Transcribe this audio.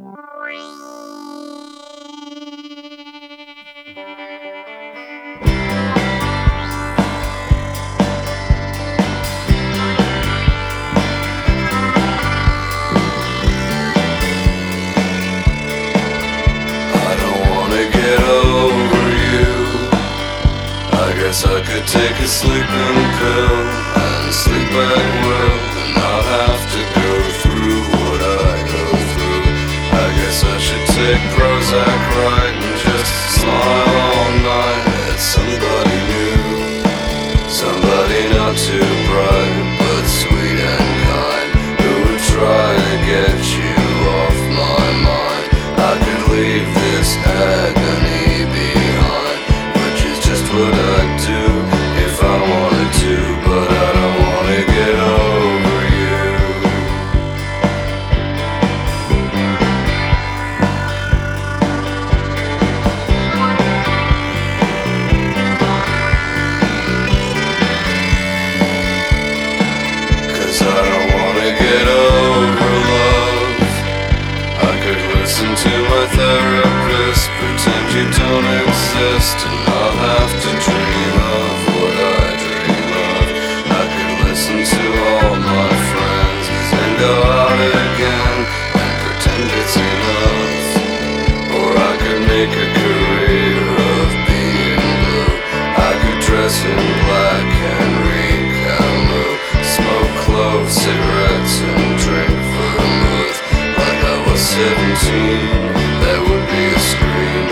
Guess I could take a sleeping pill and sleep back well, and not have to go through what I go through. I guess I should take Prozac right and just smile all night at somebody new, somebody not too bright but sweet and kind, who would try to get you off my mind. I could leave this agony behind, which is just what I do if I wanted to, but I don't wanna get over you. 'Cause I don't wanna get over love. I could listen to my therapist, pretend you don't exist, and I'll have to dream of what I dream of. I could listen to all my friends and go out again and pretend it's enough. Or I could make a career of being blue. I could dress in black and read Camus, smoke cloves, cigarettes, and drink vermouth like I was 17. There would be a scream